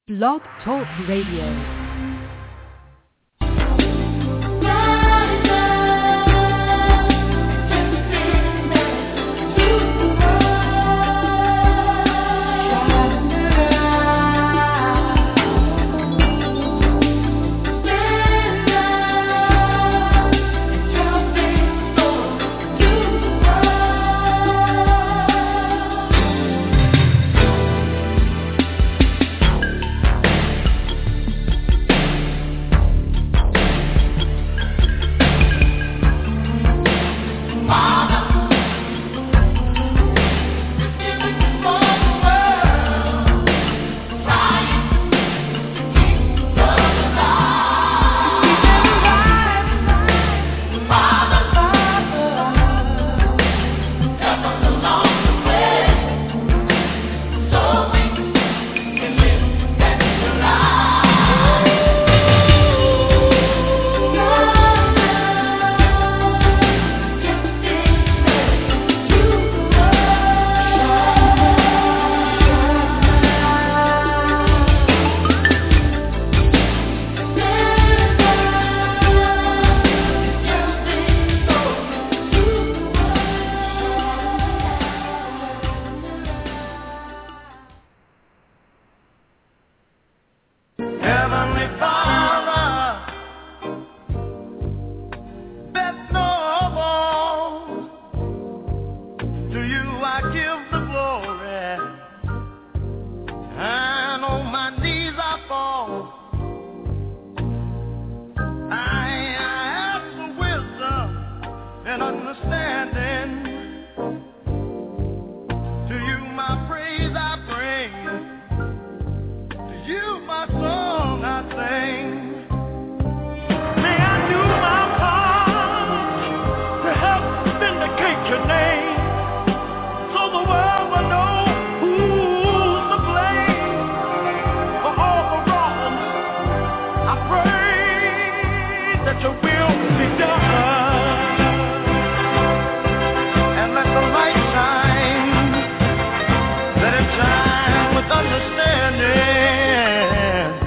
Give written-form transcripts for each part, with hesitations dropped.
Blog Talk Radio. Understanding.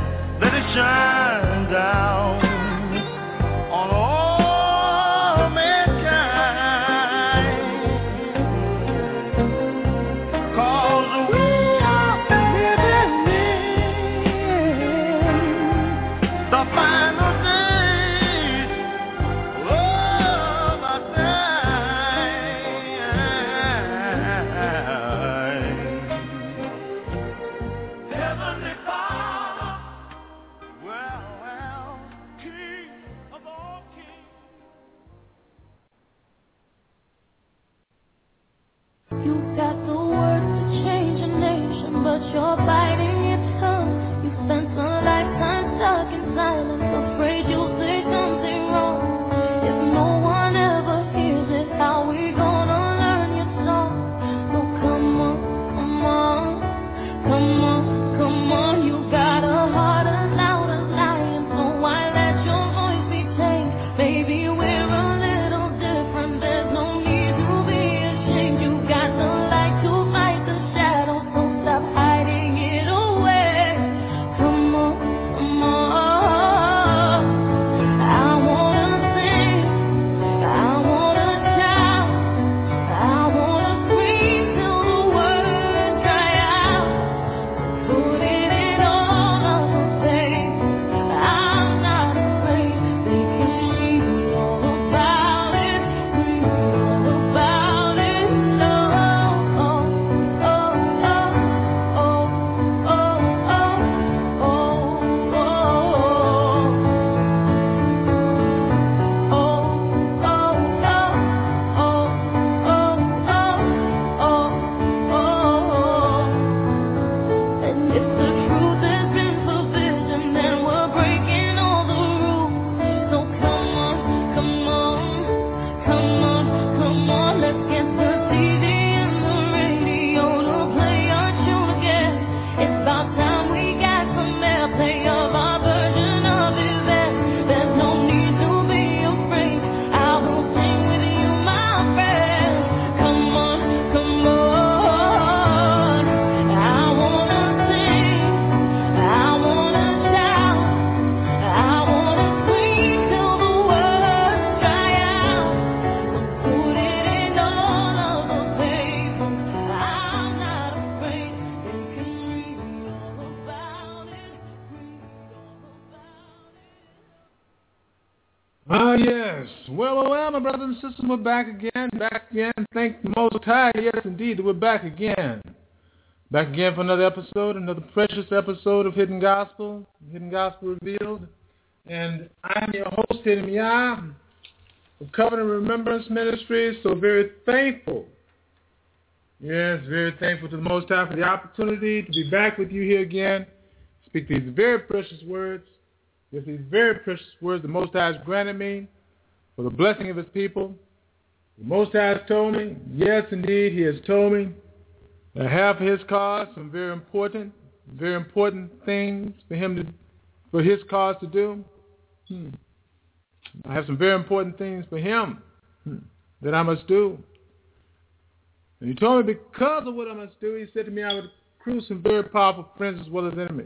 Ah, yes. Well, my brothers and sisters, we're back again. Thank the Most High. Yes, indeed, we're back again. Back again for another episode, another precious episode of Hidden Gospel Revealed. And I'm your host, Hidden Miyah, of Covenant Remembrance Ministries. So very thankful. Yes, very thankful to the Most High for the opportunity to be back with you here again. Speak these very precious words. Yes, these very precious words the Most High has granted me for the blessing of His people. The Most High has told me, yes, indeed, He has told me, I have for His cause some very important things for His cause to do. I have some very important things for Him that I must do. And He told me because of what I must do, He said to me, I would accrue some very powerful friends as well as enemies.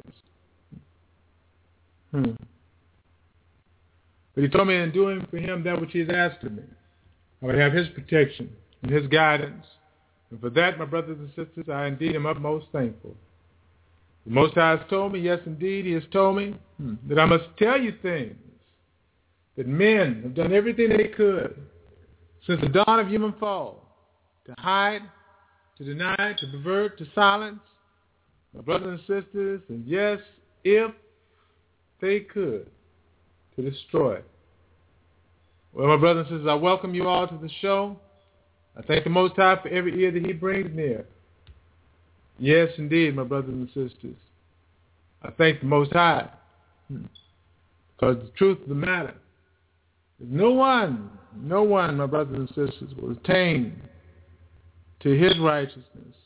But He told me in doing for Him that which He has asked of me, I would have His protection and His guidance. And for that, my brothers and sisters, I indeed am utmost thankful. The Most High has told me, yes, indeed, He has told me that I must tell you things, that men have done everything they could since the dawn of human fall, to hide, to deny, to pervert, to silence, my brothers and sisters, and yes, if they could, to destroy. Well, my brothers and sisters, I welcome you all to the show. I thank the Most High for every ear that He brings near. Yes, indeed, my brothers and sisters. I thank the Most High because the truth of the matter is no one, my brothers and sisters, will attain to His righteousness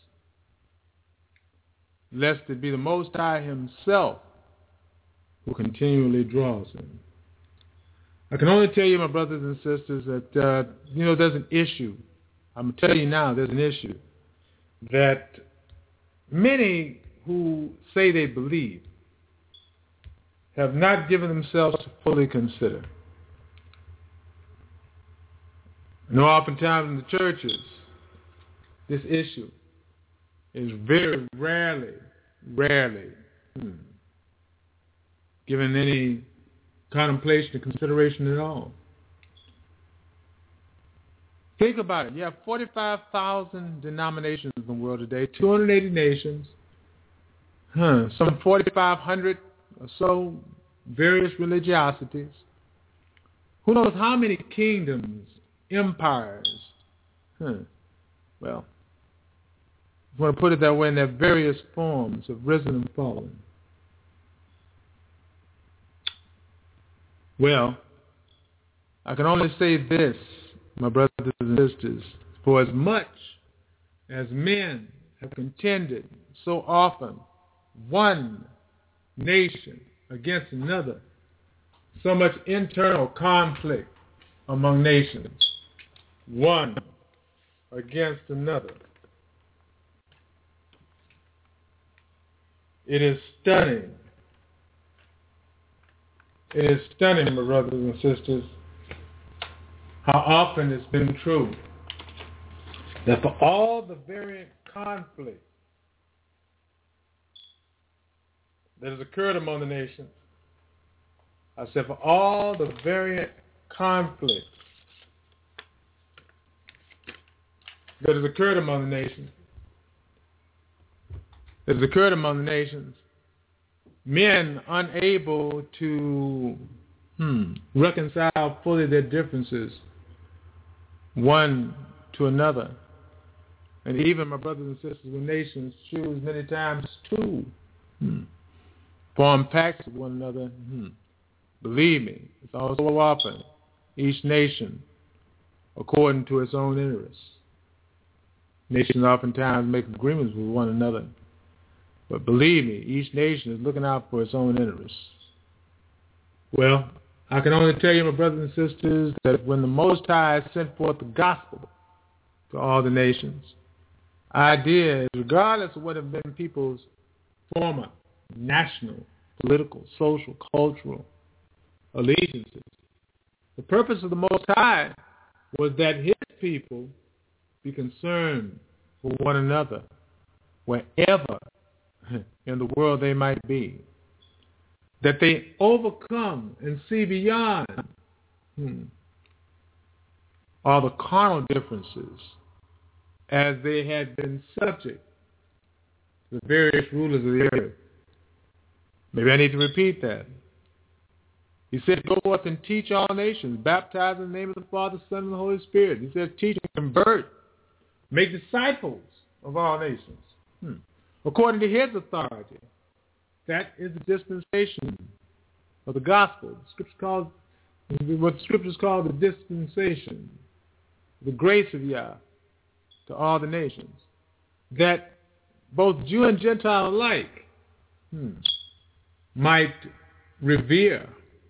lest it be the Most High Himself who continually draws him. I can only tell you, my brothers and sisters, that, there's an issue. I'm going to tell you now, there's an issue that many who say they believe have not given themselves to fully consider. Oftentimes in the churches, this issue is very rarely given any contemplation or consideration at all. Think about it. You have 45,000 denominations in the world today, 280 nations, some 4,500 or so various religiosities. Who knows how many kingdoms, empires? Well, if you want to put it that way, in their various forms have risen and fallen. Well, I can only say this, my brothers and sisters, for as much as men have contended so often, one nation against another, so much internal conflict among nations, one against another. It is stunning. It is stunning, my brothers and sisters, how often it's been true that for all the variant conflict that has occurred among the nations, I said for all the variant conflict that has occurred among the nations, men unable to reconcile fully their differences one to another. And even, my brothers and sisters, when nations choose many times to form pacts with one another, believe me, it's also often each nation according to its own interests. Nations oftentimes make agreements with one another. But believe me, each nation is looking out for its own interests. Well, I can only tell you, my brothers and sisters, that when the Most High sent forth the gospel to all the nations, idea is, regardless of what have been people's former national, political, social, cultural allegiances, the purpose of the Most High was that His people be concerned for one another wherever in the world they might be, that they overcome and see beyond all the carnal differences as they had been subject to the various rulers of the earth. Maybe I need to repeat that. He said, go forth and teach all nations, baptize in the name of the Father, Son, and the Holy Spirit. He said, teach and convert, make disciples of all nations, according to his authority. That is the dispensation of the gospel. What the scriptures call the dispensation, the grace of Yah to all the nations, that both Jew and Gentile alike might revere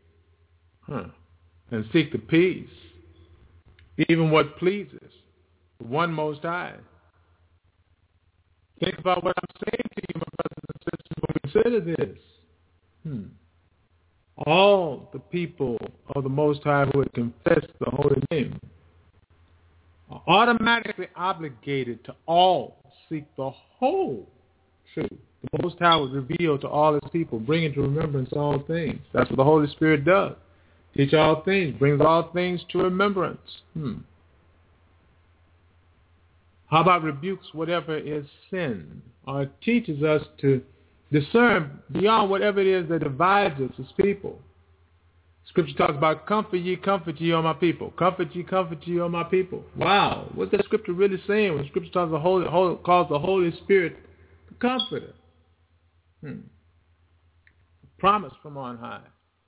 and seek the peace, even what pleases the one Most High. Think about what I'm saying to you, my brothers and sisters, when we consider this. All the people of the Most High who had confessed the holy name are automatically obligated to all seek the whole truth. The Most High would reveal to all his people, bringing to remembrance all things. That's what the Holy Spirit does. Teach all things, brings all things to remembrance. How about rebukes whatever is sin, or teaches us to discern beyond whatever it is that divides us as people. Scripture talks about comfort ye, O my people. Comfort ye, O my people. Wow, what's that scripture really saying when Scripture calls the Holy Spirit the Comforter? Promise from on high.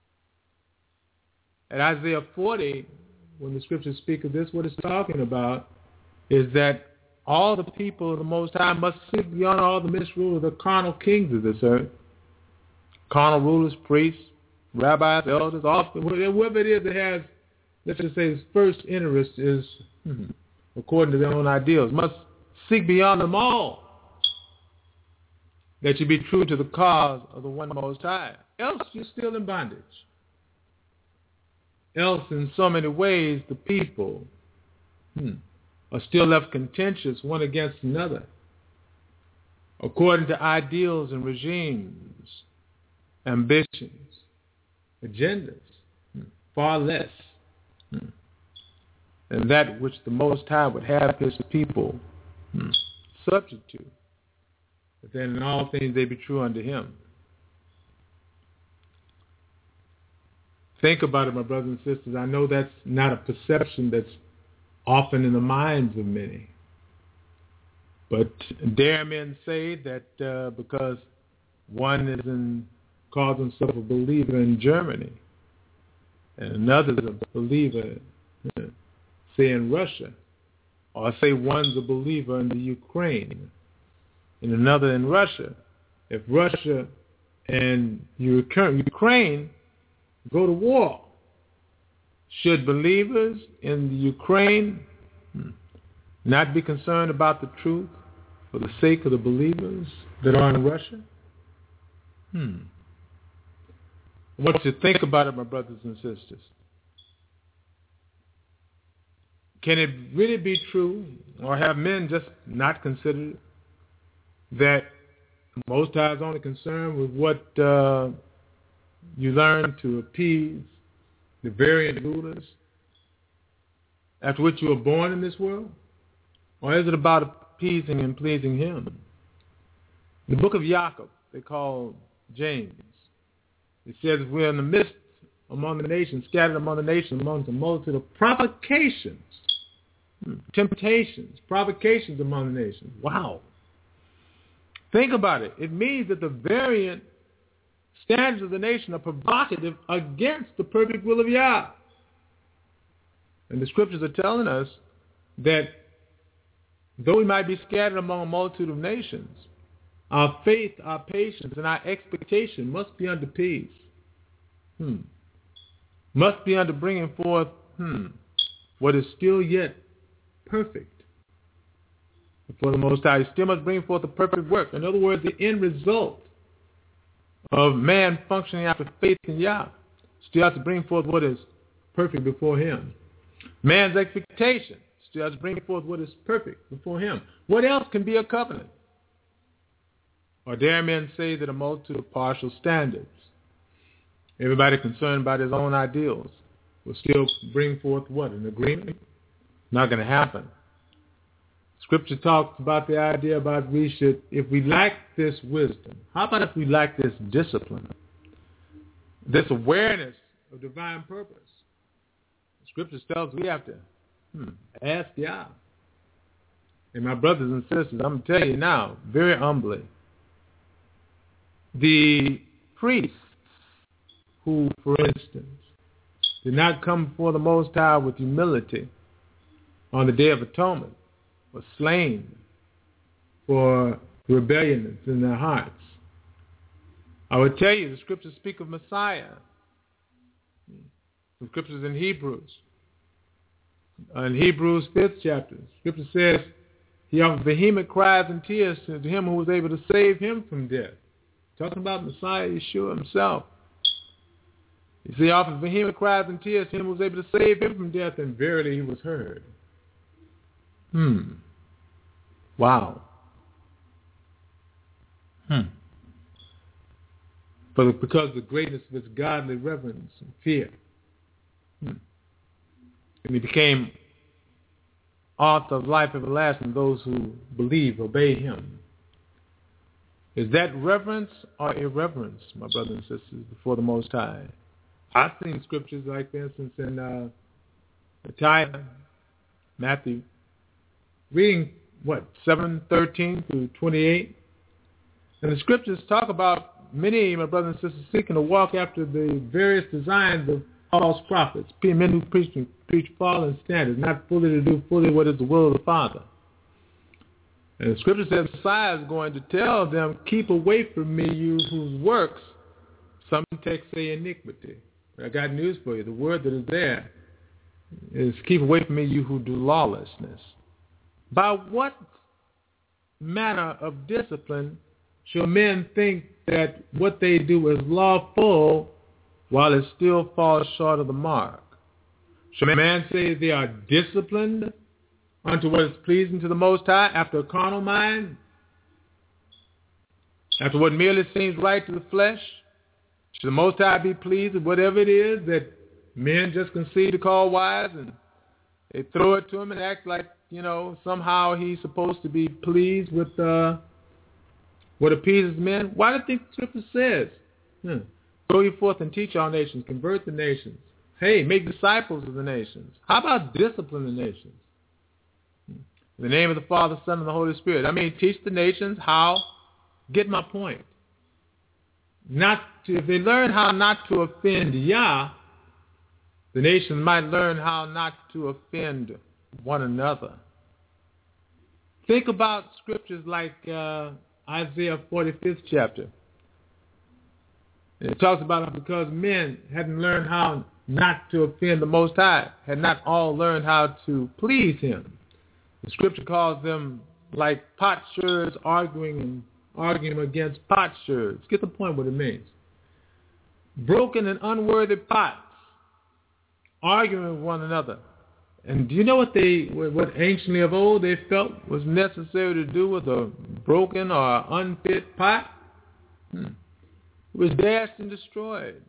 At Isaiah 40, when the Scriptures speak of this, what it's talking about is that all the people of the Most High must seek beyond all the misrule of the carnal kings of this earth. Carnal rulers, priests, rabbis, elders, whoever it is that has, let's just say, his first interest is, according to their own ideals, must seek beyond them all, that you be true to the cause of the one Most High. Else you're still in bondage. Else, in so many ways, the people are still left contentious one against another, according to ideals and regimes, ambitions, agendas, far less than that which the Most High would have his people subject to. But then in all things they be true unto him. Think about it, my brothers and sisters. I know that's not a perception that's often in the minds of many. But dare men say that because one calls himself a believer in Germany, and another is a believer, say, in Russia, or say one's a believer in the Ukraine, and another in Russia. If Russia and Ukraine go to war, should believers in the Ukraine not be concerned about the truth for the sake of the believers that are in Russia? I want you to think about it, my brothers and sisters. Can it really be true, or have men just not considered it, that the Most High is only concerned with what you learn to appease the variant rulers after which you were born in this world? Or is it about appeasing and pleasing him? The book of Jacob, they call James, it says we're in the midst among the nations, scattered among the nations, amongst a multitude of provocations, temptations, provocations among the nations. Wow. Think about it. It means that the variant standards of the nation are provocative against the perfect will of Yah. And the scriptures are telling us that though we might be scattered among a multitude of nations, our faith, our patience, and our expectation must be unto peace. Must be unto bringing forth what is still yet perfect. For the Most High, He still must bring forth a perfect work. In other words, the end result of man functioning after faith in Yah still has to bring forth what is perfect before Him. Man's expectation still has to bring forth what is perfect before Him. What else can be a covenant? Or dare men say that a multitude of partial standards, everybody concerned about his own ideals, will still bring forth what? An agreement? Not going to happen. Scripture talks about the idea about we should, if we lack this wisdom, how about if we lack this discipline, this awareness of divine purpose? Scripture tells us we have to ask Yah. And my brothers and sisters, I'm going to tell you now, very humbly, the priests who, for instance, did not come before the Most High with humility on the Day of Atonement were slain for rebellion in their hearts. I would tell you, the scriptures speak of Messiah. The scriptures in Hebrews. In Hebrews 5th chapter, scripture says, he offered vehement cries and tears to him who was able to save him from death. Talking about Messiah Yeshua himself. He said, he offered vehement cries and tears to him who was able to save him from death, and verily he was heard. Wow. But because of the greatness of his godly reverence and fear. And he became author of life everlasting, those who believe, obey him. Is that reverence or irreverence, my brothers and sisters, before the Most High? I've seen scriptures like, for instance, in Matthew, reading, 7:13 through 28. And the scriptures talk about many, my brothers and sisters, seeking to walk after the various designs of false prophets, men who preach fallen standards, not fully to do fully what is the will of the Father. And the scripture says Messiah is going to tell them, keep away from me, you whose works some texts say iniquity. But I got news for you. The word that is there is keep away from me, you who do lawlessness. By what manner of discipline shall men think that what they do is lawful while it still falls short of the mark? Shall a man say they are disciplined unto what is pleasing to the Most High after a carnal mind? After what merely seems right to the flesh? Should the Most High be pleased with whatever it is that men just conceive to call wise, and they throw it to him and act like, somehow he's supposed to be pleased with what appeases men? Why do you think the scripture says? Go ye forth and teach all nations, convert the nations. Hey, make disciples of the nations. How about discipline the nations? In the name of the Father, Son, and the Holy Spirit. Teach the nations how. Get my point. If they learn how not to offend Yah, the nations might learn how not to offend one another. Think about scriptures like Isaiah 45th chapter. It talks about because men hadn't learned how not to offend the Most High, had not all learned how to please him. The scripture calls them like potsherds arguing against potsherds. Get the point what it means. Broken and unworthy pots, arguing with one another. And do you know what anciently of old they felt was necessary to do with a broken or unfit pot? It was dashed and destroyed.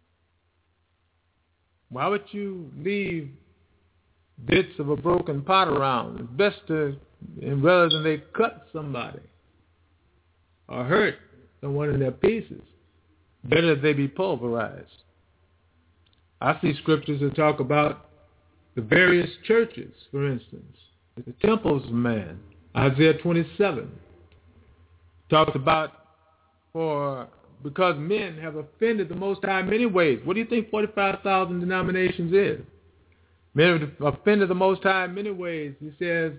Why would you leave bits of a broken pot around? It's best rather than they cut somebody or hurt someone in their pieces, better that they be pulverized. I see scriptures that talk about the various churches, for instance, the temples of man. Isaiah 27 talks about because men have offended the Most High in many ways. What do you think 45,000 denominations is? Men have offended the Most High in many ways. He says,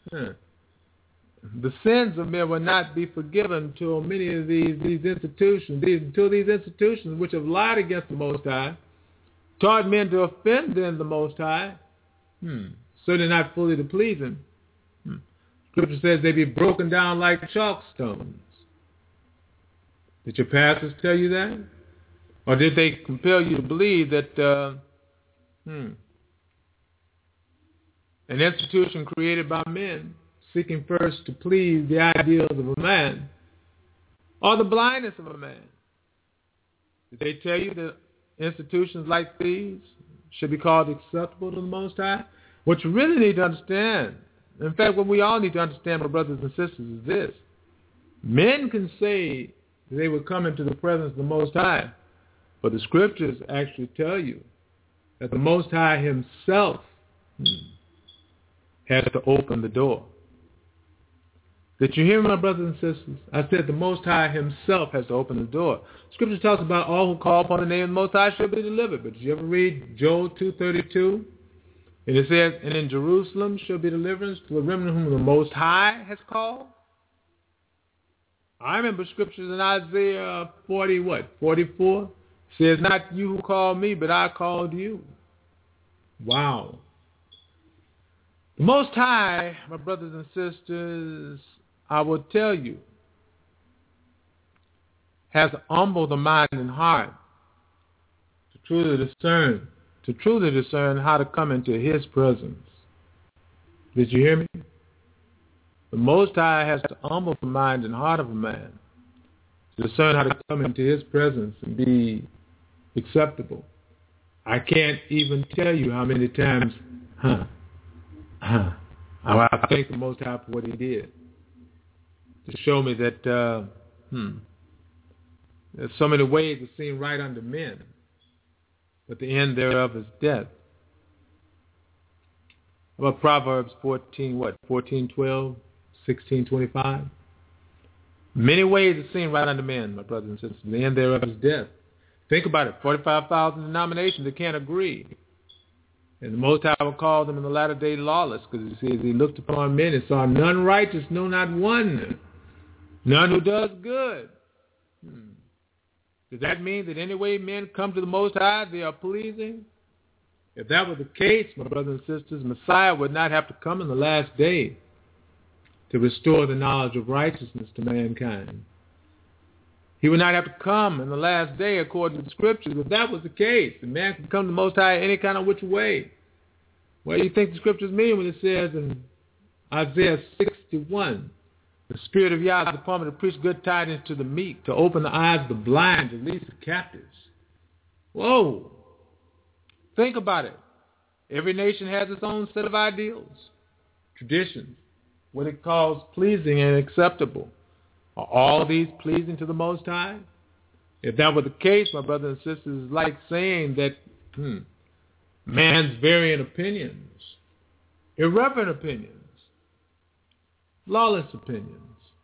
the sins of men will not be forgiven till many of these institutions, which have lied against the Most High, taught men to offend then the Most High, certainly not fully to please him. Scripture says they be broken down like chalk stones. Did your pastors tell you that? Or did they compel you to believe that an institution created by men seeking first to please the ideals of a man or the blindness of a man? Did they tell you that institutions like these should be called acceptable to the Most High? What you really need to understand, in fact, what we all need to understand, my brothers and sisters, is this. Men can say they will come into the presence of the Most High, but the scriptures actually tell you that the Most High himself has to open the door. Did you hear me, my brothers and sisters? I said the Most High himself has to open the door. Scripture talks about all who call upon the name of the Most High shall be delivered. But did you ever read Joel 2:32? And it says, and in Jerusalem shall be deliverance to the remnant whom the Most High has called. I remember scriptures in Isaiah 44? Says, not you who called me, but I called you. Wow. The Most High, my brothers and sisters, I will tell you, has humbled the mind and heart to truly discern how to come into his presence. Did you hear me? The Most High has to humble the mind and heart of a man to discern how to come into his presence and be acceptable. I can't even tell you how many times, I thank the Most High for what he did to show me that there's so many ways that seem right unto men, but the end thereof is death. How about Proverbs 14:12, 16:25? Many ways that seem right unto men, my brothers and sisters, the end thereof is death. Think about it, 45,000 denominations that can't agree. And the Most High will call them in the latter day lawless, because he says he looked upon men and saw none righteous, no, not one, none who does good. Does that mean that any way men come to the Most High, they are pleasing? If that were the case, my brothers and sisters, Messiah would not have to come in the last day to restore the knowledge of righteousness to mankind. He would not have to come in the last day according to the scriptures. If that was the case, the man could come to the Most High any kind of which way. What do you think the scriptures mean when it says in Isaiah 61, the Spirit of Yah is upon me to preach good tidings to the meek, to open the eyes of the blind, to release the captives? Whoa. Think about it. Every nation has its own set of ideals, traditions, what it calls pleasing and acceptable. Are all these pleasing to the Most High? If that were the case, my brothers and sisters, it's like saying that man's varying opinions, irreverent opinions, lawless opinions,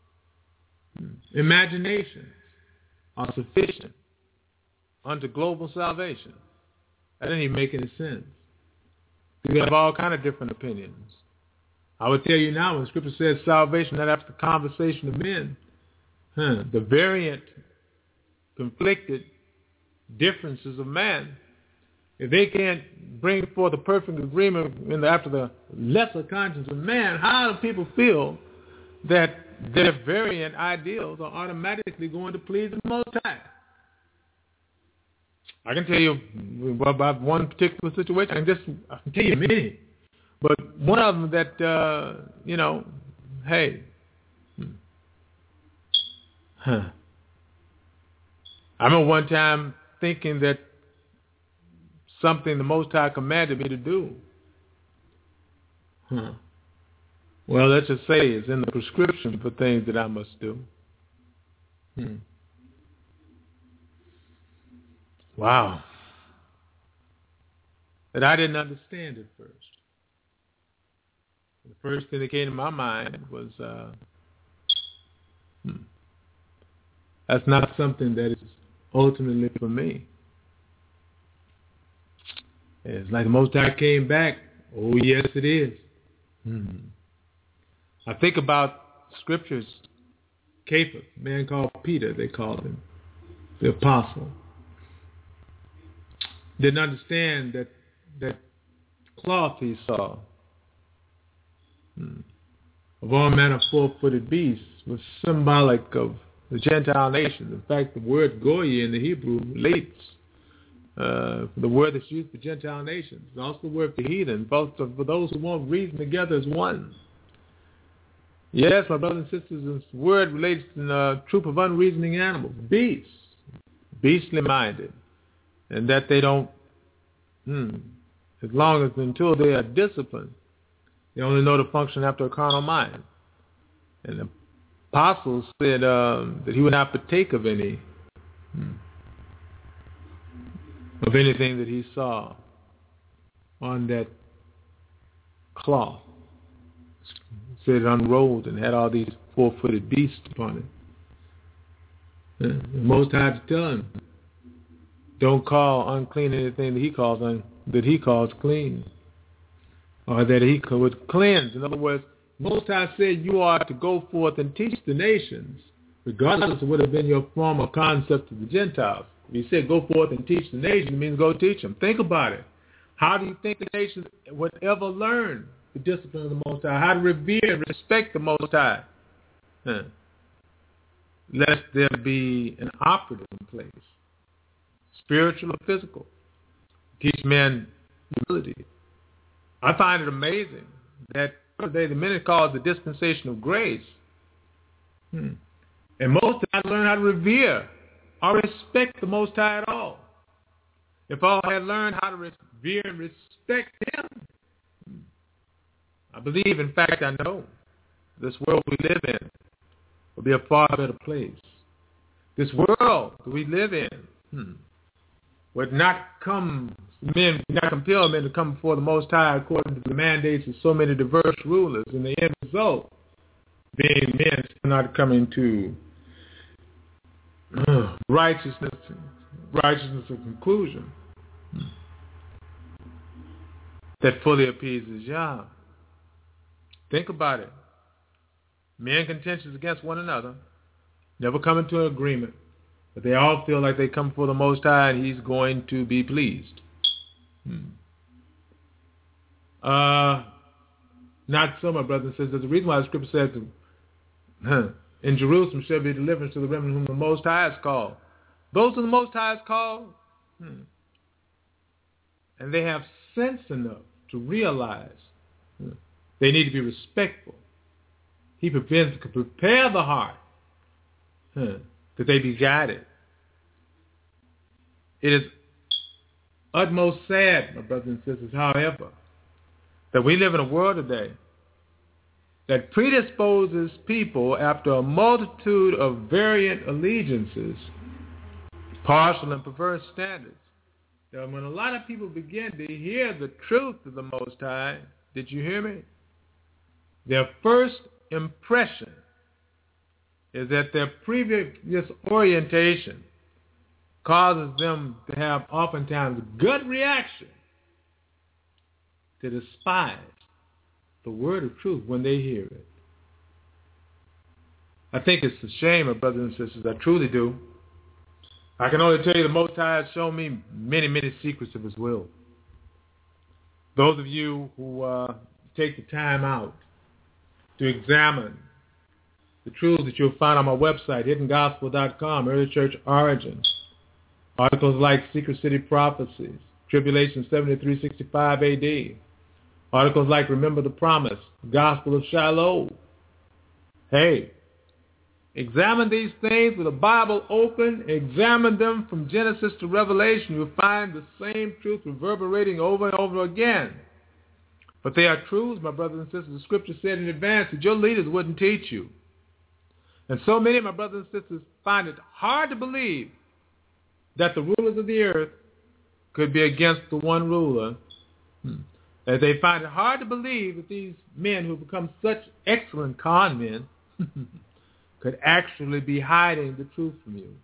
imaginations are sufficient unto global salvation. That didn't even make any sense. You have all kind of different opinions. I would tell you now, when Scripture says salvation, not after the conversation of men, the variant, conflicted differences of man, if they can't bring forth a perfect agreement after the lesser conscience of man, how do people feel that their variant ideals are automatically going to please the Most High? I can tell you about one particular situation. I can tell you many. But one of them that, I remember one time thinking that something the Most High commanded me to do. Well, let's just say it's in the prescription for things that I must do. Wow. That I didn't understand at first. The first thing that came to my mind was, that's not something that is ultimately for me. It's like the Most High came back. Oh, yes, it is. I think about scriptures. Cephas, a man called Peter, they called him, the apostle. Didn't understand that cloth he saw of all manner of four-footed beasts was symbolic of the Gentile nations. In fact, the word Goya in the Hebrew relates the word that's used for Gentile nations. It's also the word for heathen, both for those who won't reason together as one. Yes, my brothers and sisters, this word relates to a troop of unreasoning animals, beasts, beastly minded, and that they don't as long as until they are disciplined. They only know to function after a carnal mind. And the apostles said that he would not partake of anything that he saw on that cloth. It said it unrolled and had all these four-footed beasts upon it. The Most High to tell him, don't call unclean anything that he calls clean, or that he would cleanse. In other words, Most High said you are to go forth and teach the nations, regardless of what have been your form or concept of the Gentiles. If he said go forth and teach the nations, it means go teach them. Think about it. How do you think the nations would ever learn the discipline of the Most High? How to revere and respect the Most High? Lest there be an operative in place, spiritual or physical. Teach men humility. I find it amazing that today the minute called the dispensation of grace. And most had learned how to revere or respect the Most High at all. If all had learned how to revere and respect him, I believe, in fact, I know, this world we live in will be a far better place. This world that we live in would not compel men to come before the Most High according to the mandates of so many diverse rulers, and the end result being men not coming to righteousness of conclusion that fully appeases Yah. Think about it. Men contentions against one another, never come into an agreement, but they all feel like they come before the Most High and he's going to be pleased. Not so, my brothers and sisters. The reason why the scripture says in Jerusalem shall be deliverance to the remnant whom the Most High has called. Those whom the Most High has called, and they have sense enough to realize they need to be respectful. He prepares to prepare the heart that they be guided. It is utmost sad, my brothers and sisters, however, that we live in a world today that predisposes people after a multitude of variant allegiances, partial and perverse standards. That when a lot of people begin to hear the truth of the Most High, did you hear me? Their first impression is that their previous orientation causes them to have oftentimes gut reaction to despise the word of truth when they hear it. I think it's a shame, my brothers and sisters. I truly do. I can only tell you the Most High has shown me many, many secrets of his will. Those of you who take the time out to examine the truths that you'll find on my website, hiddengospel.com, Early Church Origins, articles like Secret City Prophecies, Tribulation 7365 AD, articles like Remember the Promise, Gospel of Shiloh. Hey, examine these things with the Bible open. Examine them from Genesis to Revelation. You'll find the same truth reverberating over and over again. But they are truths, my brothers and sisters. The scripture said in advance that your leaders wouldn't teach you. And so many of my brothers and sisters find it hard to believe that the rulers of the earth could be against the one ruler. As they find it hard to believe that these men who become such excellent con men could actually be hiding the truth from you.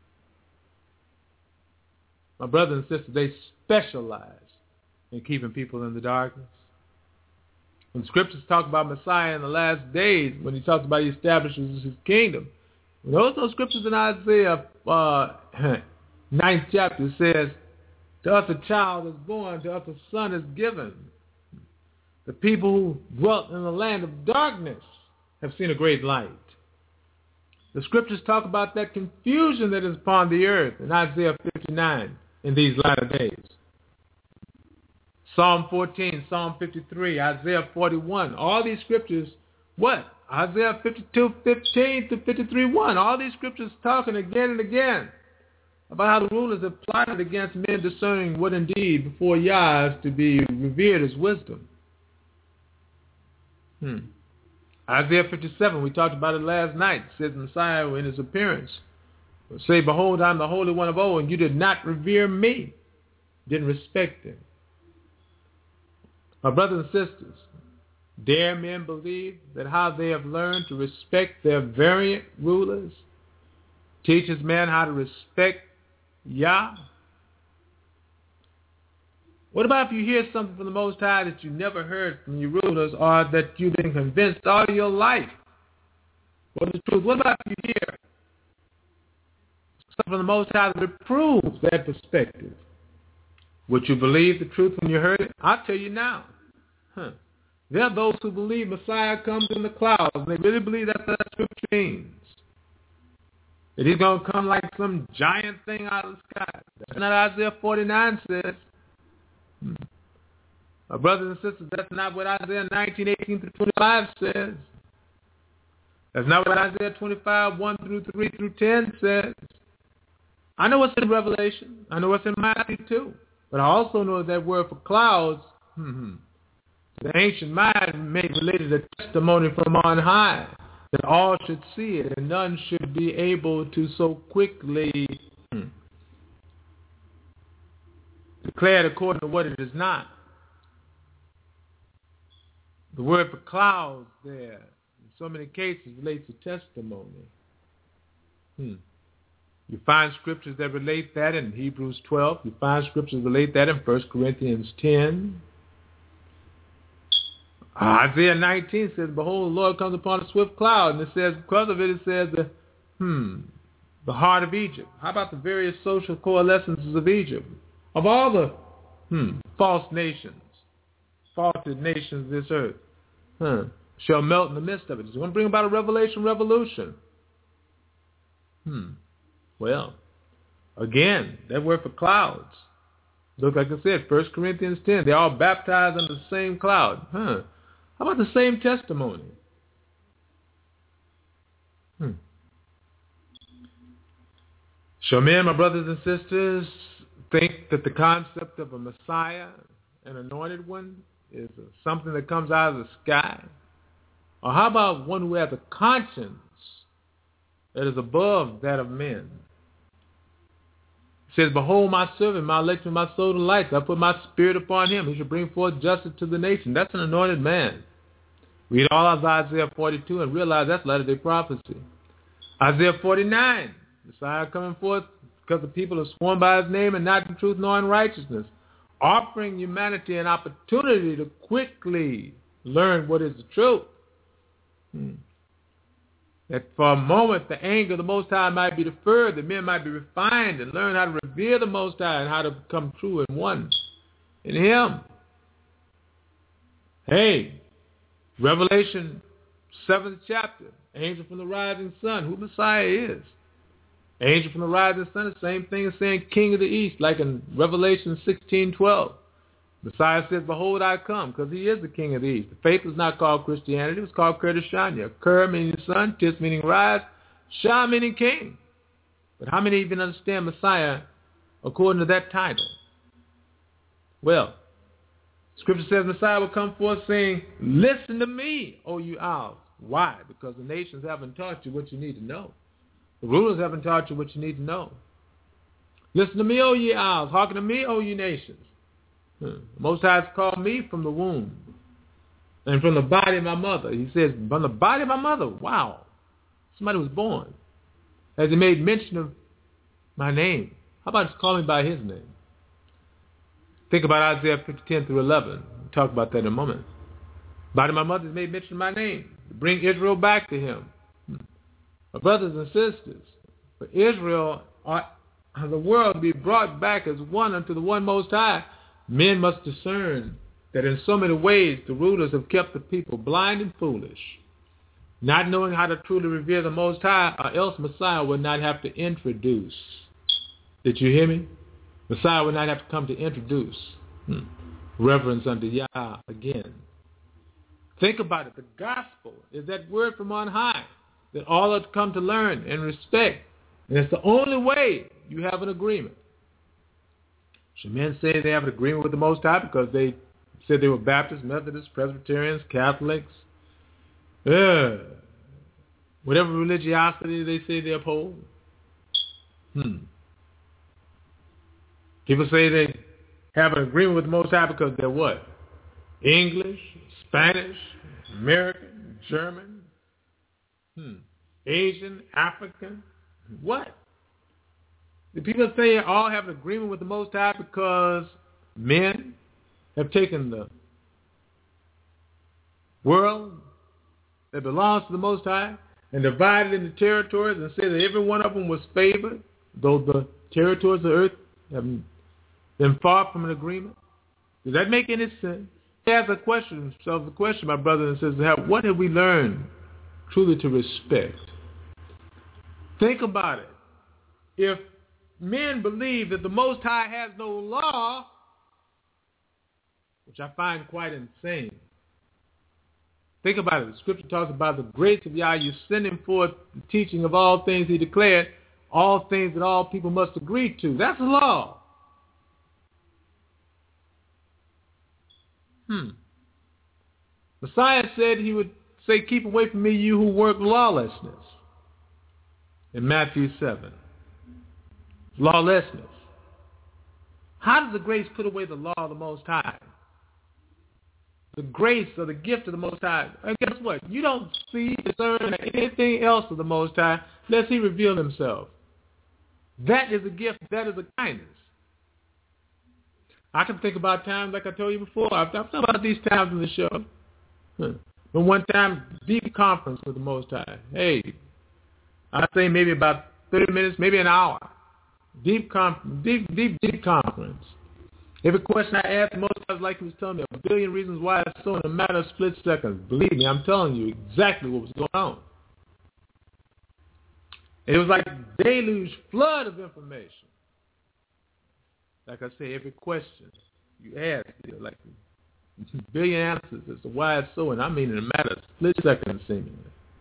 My brothers and sisters, they specialize in keeping people in the darkness. When scriptures talk about Messiah in the last days, when he talks about he establishes his kingdom, those scriptures in Isaiah 9th chapter says, to us a child is born, to us a son is given. The people who dwelt in the land of darkness have seen a great light. The scriptures talk about that confusion that is upon the earth in Isaiah 59 in these latter days. Psalm 14, Psalm 53, Isaiah 41, all these scriptures, what? Isaiah 52, 15 to 53, 1. All these scriptures talking again and again about how the rulers have plotted against men discerning what indeed before Yah is to be revered as wisdom. Isaiah 57, we talked about it last night, says Messiah in his appearance will say, behold, I'm the Holy One of old, and you did not revere me, didn't respect him. My brothers and sisters, dare men believe that how they have learned to respect their variant rulers teaches man how to respect Yah? What about if you hear something from the Most High that you never heard from your rulers or that you've been convinced all your life was the truth? What about if you hear something from the Most High that reproves that perspective? Would you believe the truth when you heard it? I'll tell you now. There are those who believe Messiah comes in the clouds, and they really believe that's what that scripture means. That he's going to come like some giant thing out of the sky. That's not what Isaiah 49 says. My brothers and sisters, that's not what Isaiah 19, 18 through 25 says. That's not what Isaiah 25, 1 through 3 through 10 says. I know what's in Revelation. I know what's in Matthew too. But I also know that word for clouds, the ancient mind made related a testimony from on high, that all should see it and none should be able to so quickly declare it according to what it is not. The word for clouds there, in so many cases, relates to testimony. You find scriptures that relate that in Hebrews 12. You find scriptures that relate that in 1 Corinthians 10. Isaiah 19 says, behold, the Lord comes upon a swift cloud. And it says, because of it, it says, the heart of Egypt. How about the various social coalescences of Egypt? Of all the false nations, faulted nations of this earth, shall melt in the midst of it. It's going to bring about a revolution. Well, again, that word for clouds. Look, like I said, 1 Corinthians 10, they're all baptized under the same cloud. How about the same testimony? Shall men, my brothers and sisters, think that the concept of a Messiah, an anointed one, is something that comes out of the sky? Or how about one who has a conscience that is above that of men? It says, behold my servant, my elect, my soul delights. I put my spirit upon him. He shall bring forth justice to the nation. That's an anointed man. Read all of Isaiah 42 and realize that's latter-day prophecy. Isaiah 49, Messiah coming forth because the people are sworn by his name and not in truth nor in righteousness, offering humanity an opportunity to quickly learn what is the truth. That for a moment the anger of the Most High might be deferred, that men might be refined and learn how to revere the Most High and how to become true and one in him. Hey, Revelation 7th chapter, angel from the rising sun, who Messiah is. Angel from the rising sun, the same thing as saying king of the east, like in Revelation 16:12. Messiah says, behold, I come, because he is the king of the east. The faith was not called Christianity. It was called Kerdishania. Ker meaning sun, Tis meaning rise, Shah meaning king. But how many even understand Messiah according to that title? Well, Scripture says Messiah will come forth saying, listen to me, O you owls. Why? Because the nations haven't taught you what you need to know. The rulers haven't taught you what you need to know. Listen to me, O ye owls. Hearken to me, O ye nations. The Most High has called me from the womb and from the body of my mother. He says, from the body of my mother. Wow. Somebody was born. Has he made mention of my name? How about just calling by his name? Think about Isaiah 50:10 through 11. We'll talk about that in a moment. Body of my mother has made mention of my name. To bring Israel back to him. My brothers and sisters, for Israel, the world to be brought back as one unto the one Most High, men must discern that in so many ways the rulers have kept the people blind and foolish, not knowing how to truly revere the Most High, or else Messiah would not have to introduce. Did you hear me? Messiah would not have to come to introduce reverence unto Yah again. Think about it. The gospel is that word from on high that all have come to learn and respect And it's the only way you have an agreement. Should men say they have an agreement with the Most High because they said they were Baptists, Methodists, Presbyterians, Catholics, whatever religiosity they say they uphold? People say they have an agreement with the Most High because they're what? English, Spanish, American, German, Asian, African. What? The people say all have an agreement with the Most High because men have taken the world that belongs to the Most High and divided into territories and say that every one of them was favored, though the territories of the earth have been far from an agreement. Does that make any sense? Ask the question, my brothers and sisters, what have we learned truly to respect? Think about it. If men believe that the Most High has no law, which I find quite insane. Think about it. The scripture talks about the grace of Yah, you sending forth the teaching of all things he declared, all things that all people must agree to. That's the law. Messiah said he would say, keep away from me, you who work lawlessness. In Matthew 7. Lawlessness. How does the grace put away the law of the Most High? The grace or the gift of the Most High. And guess what? You don't see, discern, anything else of the Most High unless he reveal himself. That is a gift. That is a kindness. I can think about times, like I told you before. I've talked about these times in the show. But one time, deep conference with the Most High. Hey, I'd say maybe about 30 minutes, maybe an hour. Deep conference. Every question I asked, the Most High was like he was telling me a billion reasons why it's so in a matter of split seconds. Believe me, I'm telling you exactly what was going on. And it was like a deluge flood of information. Like I say, every question you ask, like a billion answers as to why it's so, and I mean in a matter of split seconds, seemingly.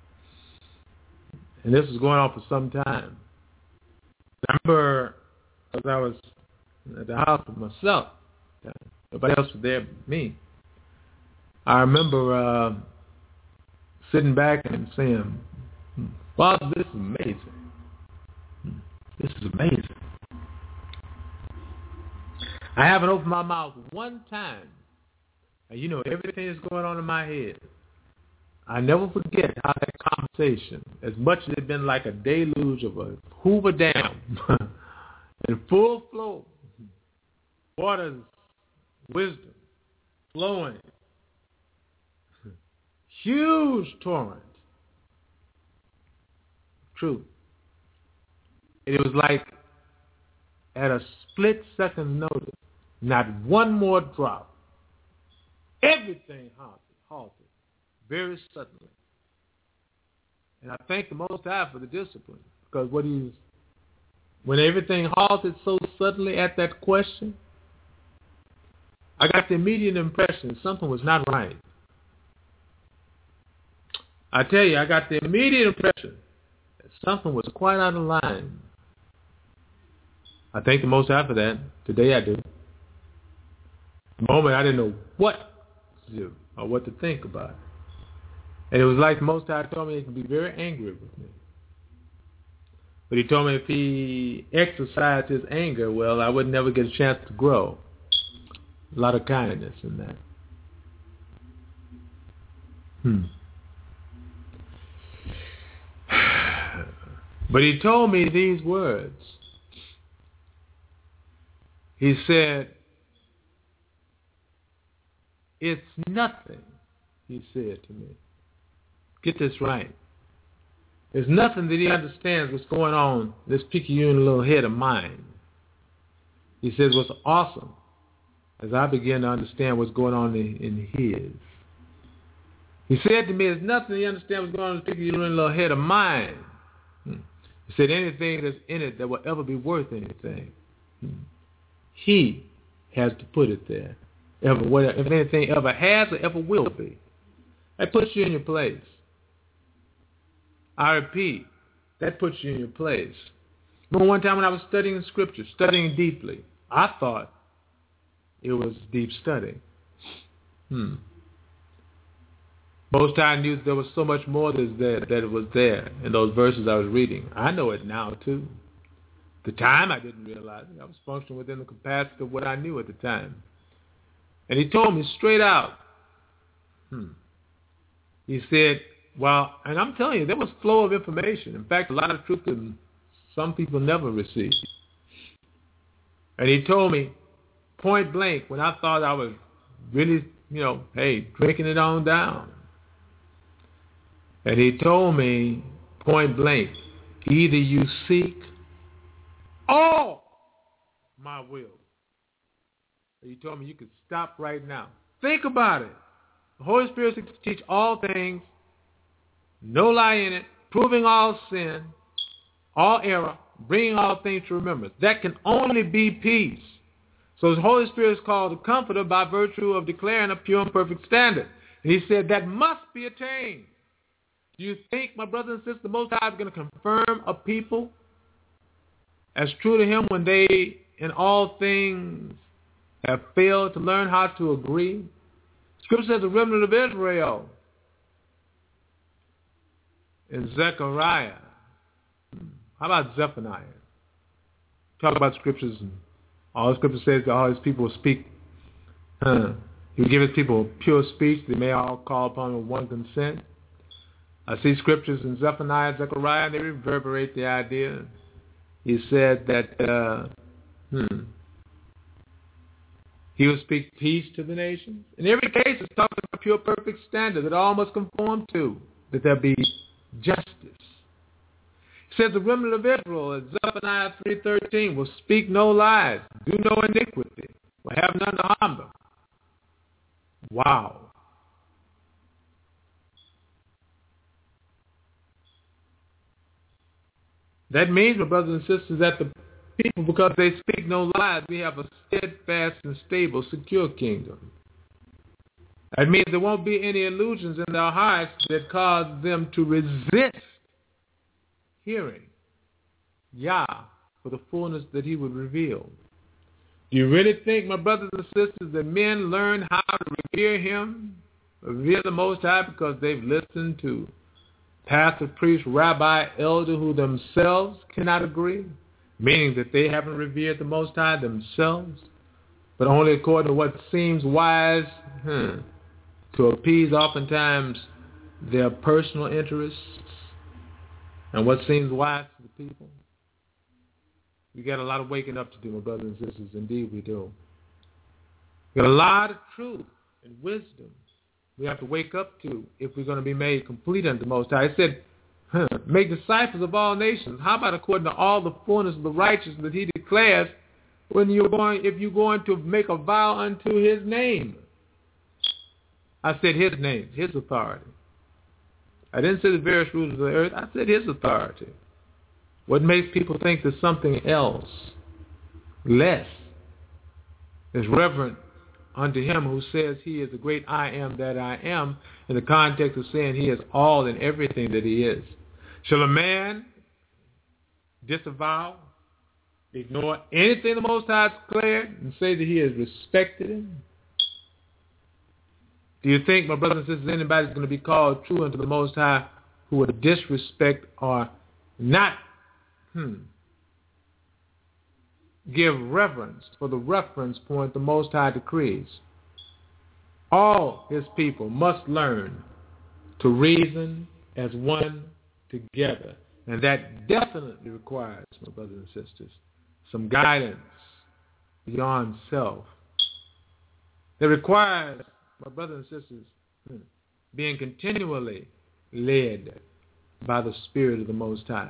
And this was going on for some time. I remember as I was at the house with myself, nobody else was there but me. I remember sitting back and saying, Father, this is amazing. This is amazing. I haven't opened my mouth one time. And you know, everything that's going on in my head. I never forget how that conversation, as much as it had been like a deluge of a Hoover Dam, in full flow, waters, wisdom, flowing, huge torrent, truth. And it was like at a split-second notice, not one more drop. Everything halted very suddenly. And I thank the Most High for the discipline, because when everything halted so suddenly at that question, I got the immediate impression something was not right. I tell you, I got the immediate impression that something was quite out of line. I thank the Most High for that. Today I do. The moment I didn't know what to do or what to think about. And it was like the Most High told me he could be very angry with me. But he told me if he exercised his anger, well, I would never get a chance to grow. A lot of kindness in that. But he told me these words. He said, it's nothing, he said to me. Get this right. There's nothing that he understands what's going on in this picayune little head of mine. He says what's awesome as I begin to understand what's going on in his. He said to me, there's nothing he understands what's going on in this picayune little head of mine. He said anything that's in it that will ever be worth anything, he has to put it there. If anything ever has or ever will be. That puts you in your place. I repeat, that puts you in your place. Remember one time when I was studying the scripture, studying deeply, I thought it was deep study. Most I knew there was so much more that was there in those verses I was reading. I know it now too. At the time I didn't realize it. I was functioning within the capacity of what I knew at the time. And he told me straight out. He said, well, and I'm telling you, there was flow of information. In fact, a lot of truth that some people never receive. And he told me point blank when I thought I was really, drinking it on down. And he told me point blank, either you seek all my will. He told me you could stop right now. Think about it. The Holy Spirit seeks to teach all things, no lie in it, proving all sin, all error, bringing all things to remembrance. That can only be peace. So the Holy Spirit is called the Comforter by virtue of declaring a pure and perfect standard. And he said that must be attained. Do you think, my brothers and sisters, the Most High is going to confirm a people as true to him when they, in all things, have failed to learn how to agree? Scripture says the remnant of Israel in Zechariah. How about Zephaniah? Talk about scriptures. And all the scripture says that all his people will speak. He will give his people pure speech. They may all call upon him with one consent. I see scriptures in Zephaniah, Zechariah, they reverberate the idea. He said that he will speak peace to the nations. In every case, it's talking about a pure, perfect standard that all must conform to, that there be justice. He said the remnant of Israel, in Zephaniah 3:13, will speak no lies, do no iniquity, will have none to harm them. Wow. That means, my brothers and sisters, that the people, because they speak no lies, we have a steadfast and stable, secure kingdom. That means there won't be any illusions in their hearts that cause them to resist hearing Yah for the fullness that he would reveal. Do you really think, my brothers and sisters, that men learn how to revere him, revere the Most High, because they've listened to pastor, priest, rabbi, elder who themselves cannot agree? Meaning that they haven't revered the Most High themselves, but only according to what seems wise to appease oftentimes their personal interests and what seems wise to the people. We got a lot of waking up to do, my brothers and sisters. Indeed we do. We got a lot of truth and wisdom we have to wake up to if we're going to be made complete unto the Most High. It said, make disciples of all nations. How about according to all the fullness of the righteousness that he declares if you're going to make a vow unto his name? I said his name, his authority. I didn't say the various rulers of the earth. I said his authority. What makes people think there's something else, less, is reverent unto him who says he is the great I am that I am, in the context of saying he is all and everything that he is. Shall a man disavow, ignore anything the Most High declared, and say that he has respected him? Do you think, my brothers and sisters, anybody's going to be called true unto the Most High who would disrespect or not give reverence for the reference point the Most High decrees? All his people must learn to reason as one together. And that definitely requires, my brothers and sisters, some guidance beyond self. It requires, my brothers and sisters, being continually led by the Spirit of the Most High.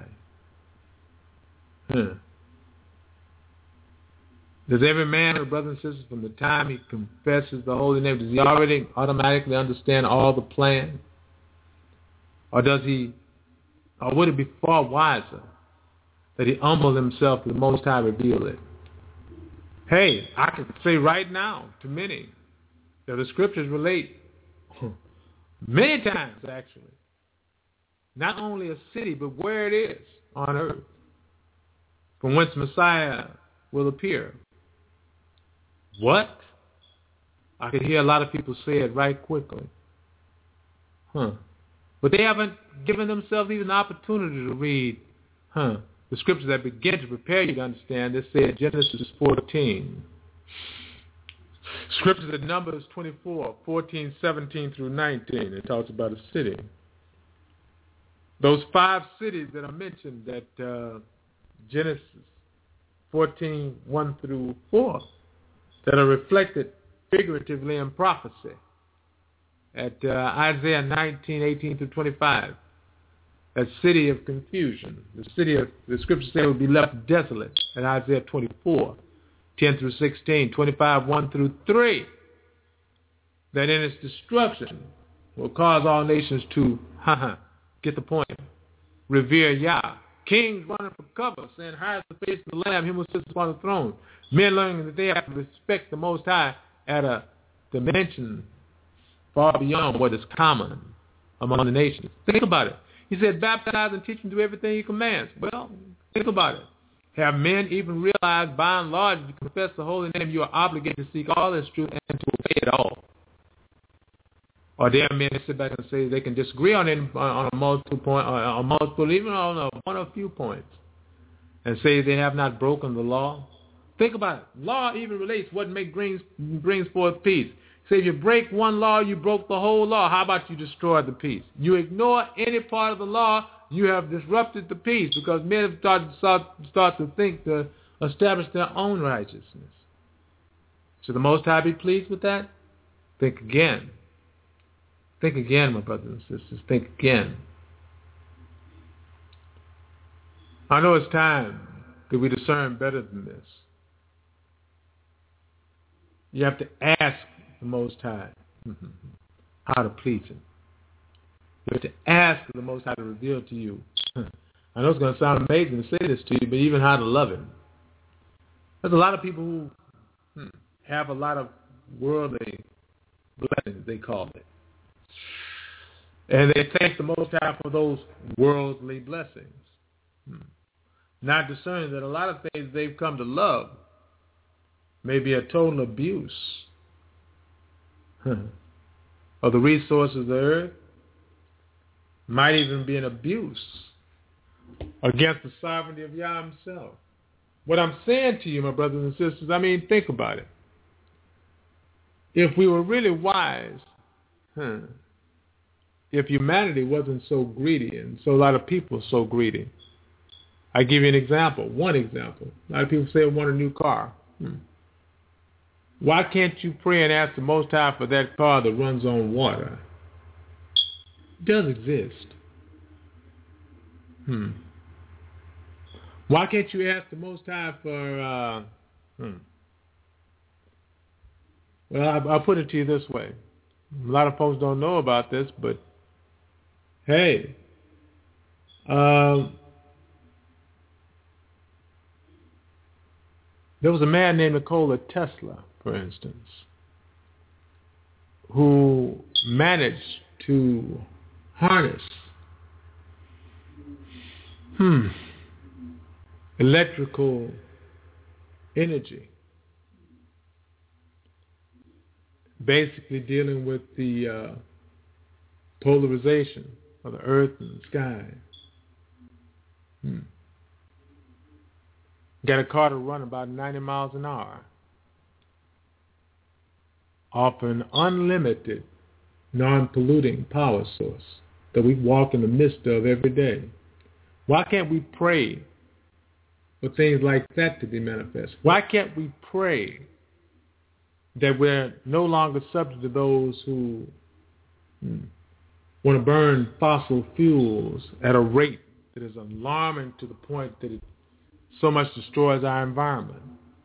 Does every man or brother and sisters, from the time he confesses the holy name, does he already automatically understand all the plan? Or would it be far wiser that he humble himself to the Most High reveal it? Hey, I can say right now to many that the scriptures relate many times, actually, not only a city, but where it is on earth. from whence Messiah will appear. What? I could hear a lot of people say it right quickly. But they haven't given themselves even the opportunity to read the scriptures that begin to prepare you to understand. This said Genesis 14. Scriptures at Numbers 24, 14, 17 through 19. It talks about a city. Those 5 cities that are mentioned at Genesis 14, 1 through 4, that are reflected figuratively in prophecy at Isaiah 19, 18 through 25. That city of confusion. The scriptures say it will be left desolate in Isaiah 24, 10 through 16, 25, 1 through 3. That in its destruction will cause all nations to, get the point, revere Yah. Kings running for cover, saying, hide the face of the Lamb, him who sits upon the throne. Men learning that they have to respect the Most High at a dimension far beyond what is common among the nations. Think about it. He said, baptize and teach them to do everything he commands. Well, think about it. Have men even realized, by and large, if you confess the holy name, you are obligated to seek all this truth and to obey it all? Or dare men sit back and say they can disagree on it on a multiple point, or multiple, even on one or a few points, and say they have not broken the law? Think about it. Law even relates what brings forth peace. Say if you break one law, you broke the whole law. How about you destroy the peace? You ignore any part of the law, you have disrupted the peace, because men have start to think to establish their own righteousness. Should the Most High be pleased with that? Think again. Think again, my brothers and sisters. Think again. I know it's time that we discern better than this. You have to ask the Most High how to please him. You have to ask the Most High to reveal to you. I know it's going to sound amazing to say this to you, but even how to love him. There's a lot of people who have a lot of worldly blessings, they call it. And they thank the Most High for those worldly blessings. Not discerning that a lot of things they've come to love may be a total abuse of the resources of the earth, might even be an abuse against the sovereignty of Yah himself. What I'm saying to you, my brothers and sisters, I mean, think about it. If we were really wise, if humanity wasn't so greedy, and so a lot of people so greedy, I give you an example, one example. A lot of people say they want a new car. Why can't you pray and ask the Most High for that car that runs on water? It does exist. Why can't you ask the Most High for, well, I'll put it to you this way. A lot of folks don't know about this, but hey, there was a man named Nikola Tesla, for instance, who managed to harness electrical energy, basically dealing with the polarization of the earth and the sky. Got a car to run about 90 miles an hour off an unlimited, non-polluting power source that we walk in the midst of every day. Why can't we pray for things like that to be manifest? Why can't we pray that we're no longer subject to those who want to burn fossil fuels at a rate that is alarming to the point that it so much destroys our environment?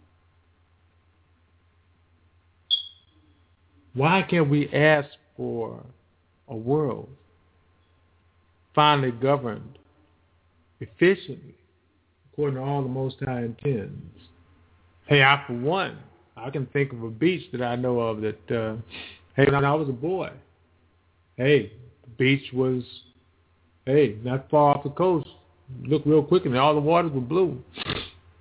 Why can't we ask for a world finally governed efficiently according to all the Most High intends? Hey, I for one, I can think of a beach that I know of that, hey, when I was a boy, hey, the beach was, hey, not far off the coast. Look real quick and all the waters were blue.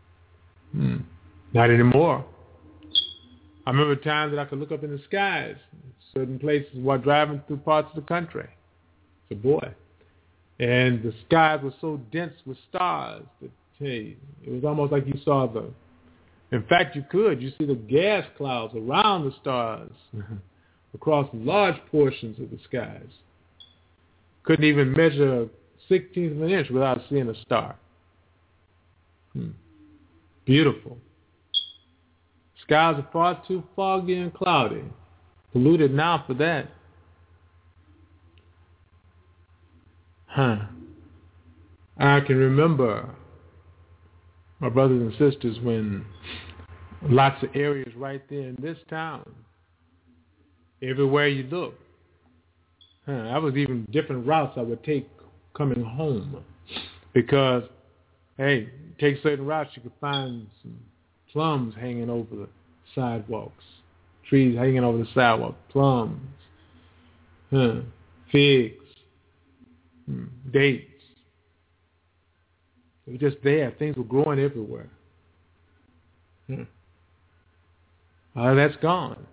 Not anymore. I remember times that I could look up in the skies, certain places while driving through parts of the country. It's a boy. And the skies were so dense with stars that, hey, it was almost like you saw them. In fact, you see the gas clouds around the stars across large portions of the skies. Couldn't even measure a 16th of an inch without seeing a star. Beautiful. Skies are far too foggy and cloudy. Polluted now for that. I can remember, my brothers and sisters, when lots of areas right there in this town, everywhere you look, I was even different routes I would take coming home. Because, hey, take certain routes, you could find some plums hanging over the sidewalks, trees hanging over the sidewalk, plums, figs, dates. They were just there. Things were growing everywhere. That's gone.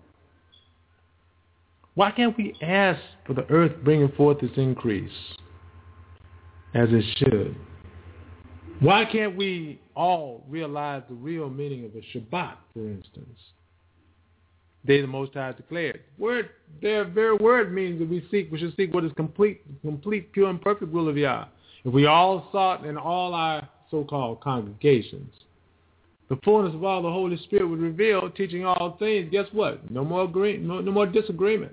Why can't we ask for the earth bringing forth its increase as it should? Why can't we all realize the real meaning of the Shabbat, for instance? Day the Most High declared. Their very word means that we should seek what is complete, pure, and perfect will of Yah. If we all sought in all our so-called congregations, the fullness of all the Holy Spirit would reveal, teaching all things. Guess what? No more disagreement.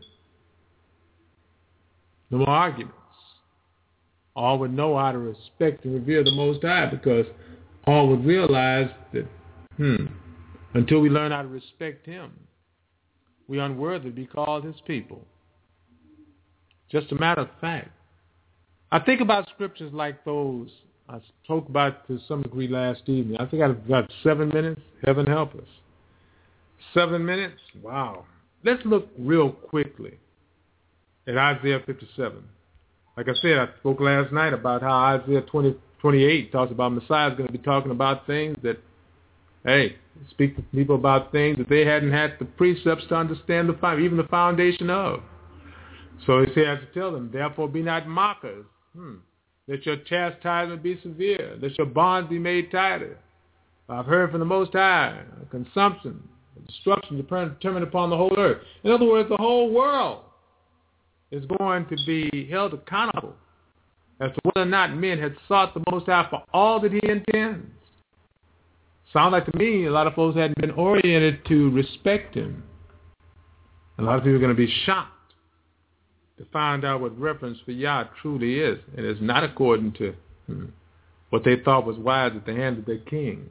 No more arguments. All would know how to respect and revere the Most High, because all would realize that, until we learn how to respect Him, we are unworthy to be called His people. Just a matter of fact. I think about scriptures like those I spoke about to some degree last evening. I think I've got 7 minutes. Heaven help us. 7 minutes? Wow. Let's look real quickly at Isaiah 57. Like I said, I spoke last night about how Isaiah 28 talks about Messiah is going to be talking about things that, speak to people about things that they hadn't had the precepts to understand, even the foundation of. So he has to tell them, therefore be not mockers. Let your chastisement be severe. Let your bonds be made tighter. I've heard from the Most High, consumption, destruction determined upon the whole earth. In other words, the whole world is going to be held accountable as to whether or not men had sought the Most High for all that He intends. Sounds like to me a lot of folks hadn't been oriented to respect Him. A lot of people are going to be shocked to find out what reverence for Yah truly is, and it's not according to what they thought was wise at the hands of their kings.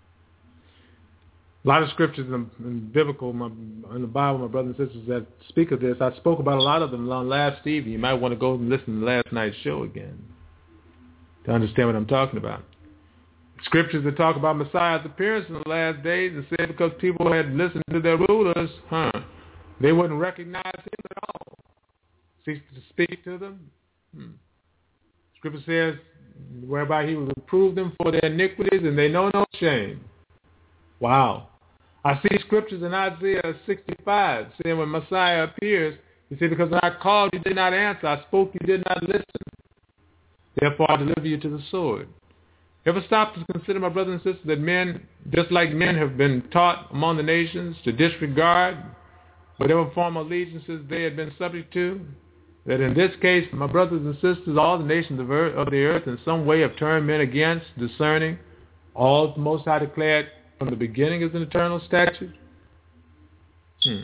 A lot of scriptures in the Bible, my brothers and sisters, that speak of this. I spoke about a lot of them last evening. You might want to go and listen to last night's show again to understand what I'm talking about. Scriptures that talk about Messiah's appearance in the last days and said because people had listened to their rulers, they wouldn't recognize Him at all. Cease to speak to them. Scripture says, whereby He will reprove them for their iniquities, and they know no shame. Wow. I see scriptures in Isaiah 65 saying when Messiah appears, He said, because when I called, you did not answer. I spoke, you did not listen. Therefore, I deliver you to the sword. Ever stop to consider, my brothers and sisters, that men, just like men have been taught among the nations to disregard whatever form of allegiances they had been subject to, that in this case, my brothers and sisters, all the nations of the earth in some way have turned men against discerning all the Most High declared from the beginning as an eternal statute? The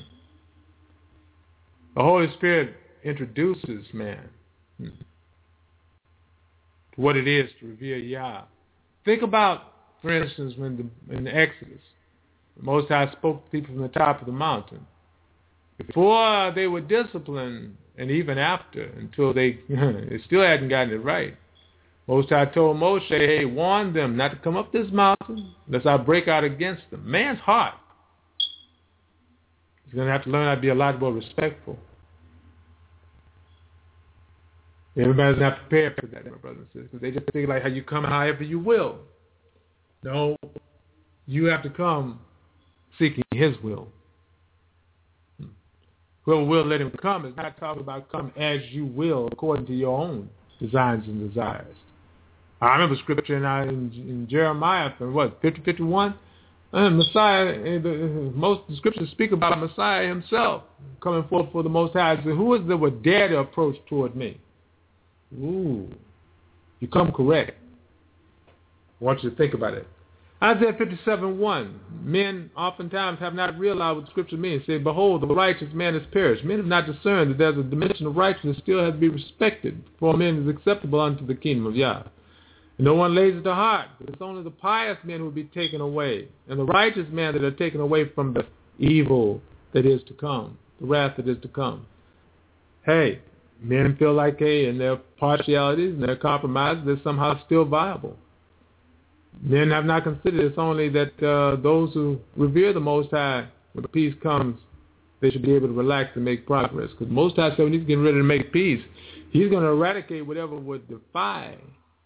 Holy Spirit introduces man to what it is to revere Yah. Think about, for instance, when in the Exodus, the Most High spoke to people from the top of the mountain. Before they were disciplined, and even after, until they still hadn't gotten it right, Most High told Moshe, hey, warn them not to come up this mountain unless I break out against them. Man's heart. He's going to have to learn how to be a lot more respectful. Everybody's not prepared for that, my brothers and sisters. They just think like how you come however you will. No. you have to come seeking his will. Whoever will, let him come. It's not talking about come as you will according to your own designs and desires. I remember scripture in Jeremiah from 50:51. Messiah, most of the scriptures speak about Messiah himself coming forth for the Most High. So who is that would dare to approach toward me? Ooh, you come correct. I want you to think about it. Isaiah 57:1. Men oftentimes have not realized what Scripture means. Say, behold, the righteous man is perished. Men have not discerned that there's a dimension of righteousness still has to be respected before men is acceptable unto the kingdom of Yah. No one lays it to heart. It's only the pious men who will be taken away, and the righteous men that are taken away from the evil that is to come, the wrath that is to come. Hey, men feel like, in their partialities and their compromises, they're somehow still viable. Men have not considered it's only that those who revere the Most High, when the peace comes, they should be able to relax and make progress. Because the Most High said when he's getting ready to make peace, he's going to eradicate whatever would defy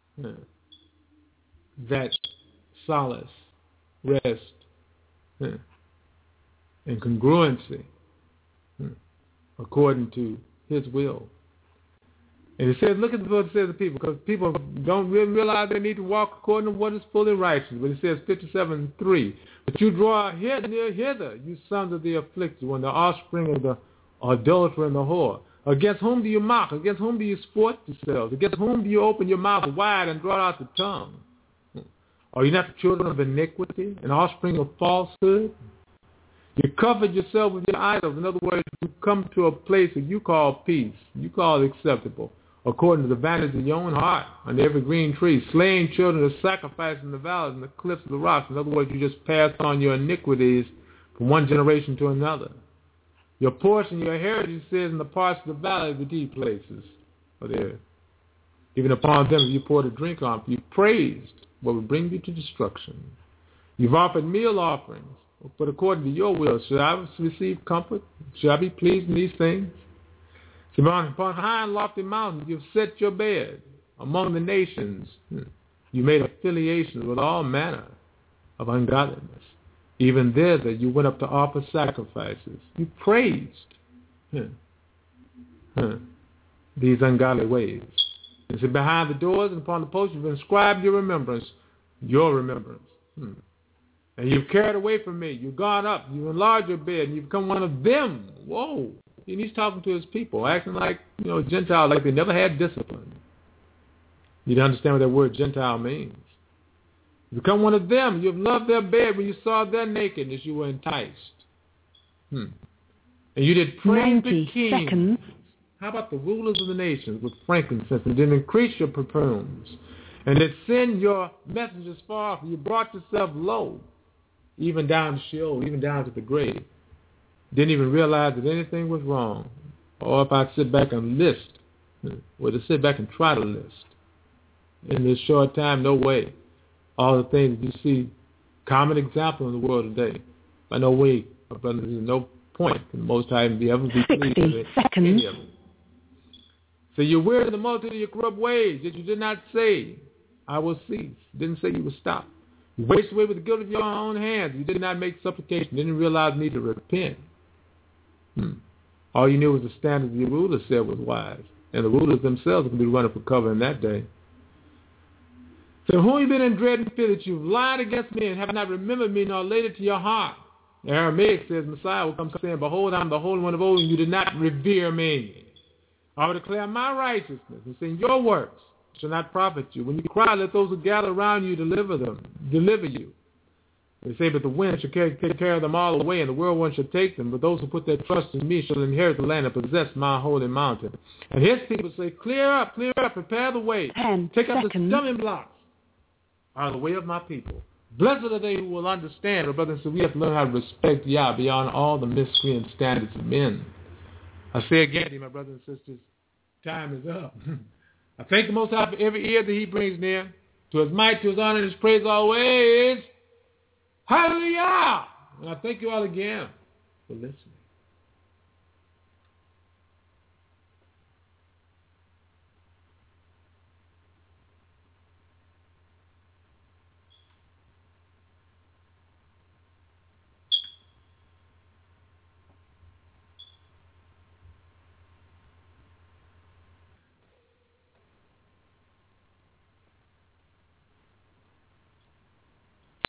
that solace, rest, and congruency according to his will. And he says, look at what it says to people, because people don't really realize they need to walk according to what is fully righteous. But it says 57:3, but you draw hither, you sons of the afflicted, when the offspring of the adulterer and the whore. Against whom do you mock? Against whom do you sport yourselves? Against whom do you open your mouth wide and draw out the tongue? Are you not the children of iniquity, an offspring of falsehood? You covered yourself with your idols. In other words, you come to a place that you call peace, you call acceptable, according to the vantage of your own heart, under every green tree, slaying children of sacrifice in the valleys and the cliffs of the rocks. In other words, you just pass on your iniquities from one generation to another. Your portion, your heritage says in the parts of the valley, the deep places are there. Even upon them you poured a drink on, for you praised what would bring you to destruction. You've offered meal offerings, but according to your will, should I receive comfort? Should I be pleased in these things? So upon high and lofty mountains you've set your bed. Among the nations you made affiliations with all manner of ungodliness. Even there that you went up to offer sacrifices. You praised these ungodly ways. And so behind the doors and upon the posts you've inscribed your remembrance. And you've carried away from me. You've gone up. You've enlarged your bed. And you've become one of them. Whoa. And he's talking to his people, acting like, Gentiles, like they never had discipline. You don't understand what that word Gentile means. You've become one of them. You've loved their bed when you saw their nakedness. You were enticed. And you did praise the king. Seconds. How about the rulers of the nations with frankincense, and did increase your perfumes, and did send your messengers far off? You brought yourself low, even down to Sheol, even down to the grave. Didn't even realize that anything was wrong. Or if I sit back and list, or to sit back and try to list, in this short time, no way. All the things you see, common example in the world today. By no way, my brothers, there's no point in the Most High be ever be pleased with any of them. So you're weary of the multitude of your corrupt ways, yet you did not say, I will cease. Didn't say you would stop. You wasted away with the guilt of your own hands. You did not make supplication. Didn't realize the need to repent. All you knew was the standards your rulers said was wise. And the rulers themselves could be running for cover in that day. So whom you been in dread and fear that you've lied against me and have not remembered me nor laid it to your heart? The Aramaic says Messiah will come saying, behold, I'm the Holy One of old, and you did not revere me. I will declare my righteousness, and saying your works shall not profit you. When you cry, let those who gather around you deliver you. They say, but the wind shall carry them all away, and the whirlwind shall take them. But those who put their trust in me shall inherit the land and possess my holy mountain. And his people say, clear up, prepare the way. Take up the stumbling blocks out of the way of my people. Blessed are they who will understand. Our brothers and sisters, we have to learn how to respect Yah beyond all the miscreant standards of men. I say again, my brothers and sisters, time is up. I thank the Most High for every ear that he brings near. To his might, to his honor, and his praise always. Hallelujah! And I thank you all again for listening.